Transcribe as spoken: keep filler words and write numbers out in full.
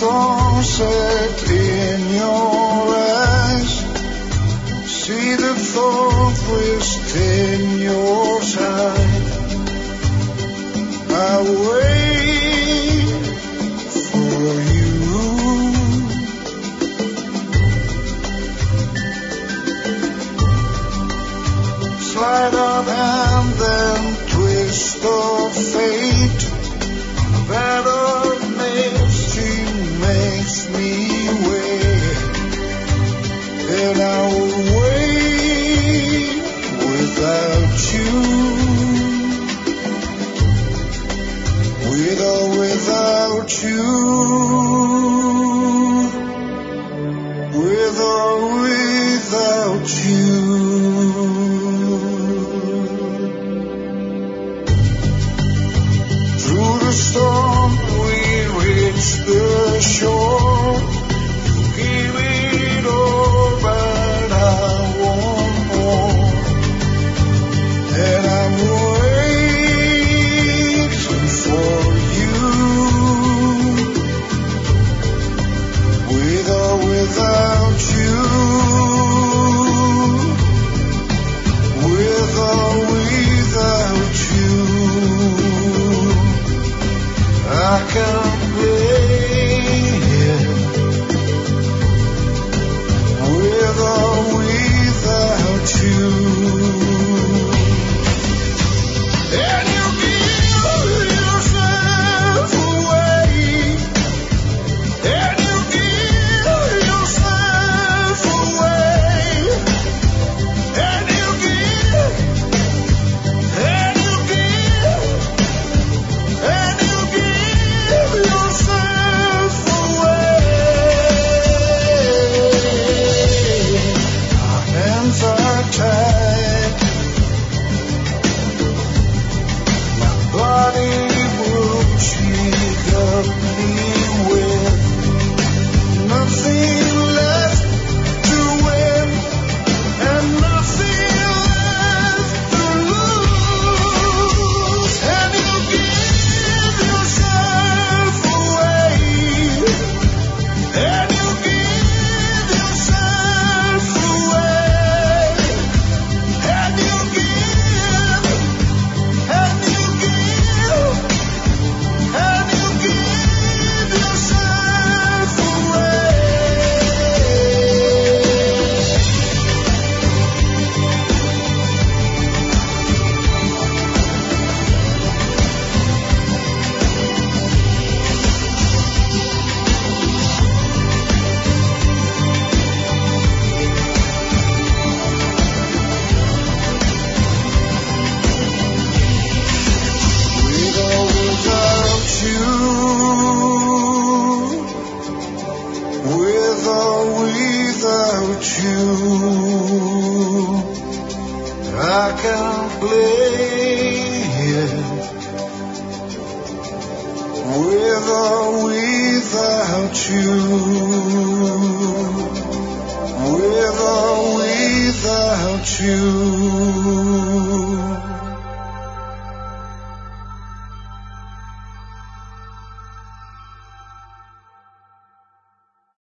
storm set in your eyes. See the thorn twist in your side. I wait for you. Slide of hand and twist of fate. That of mercy makes me wait, and I'll wait without you, with or without you, with or without you. Through the storm we reach the shore. Give it all, but I want more. And I'm waiting for you, with or without you, with or without you. I can't wait, with or without you. And you give yourself away, and you give yourself away, and you give, and you give, and you give yourself away. Our hands are tied, my body broke, she got me with nothing left to win and nothing left to lose. And you give yourself away, and you give yourself away, and you give, and you give, and you give yourself away. With or without you, with or without you, I can't play it. With or without you, with or without you.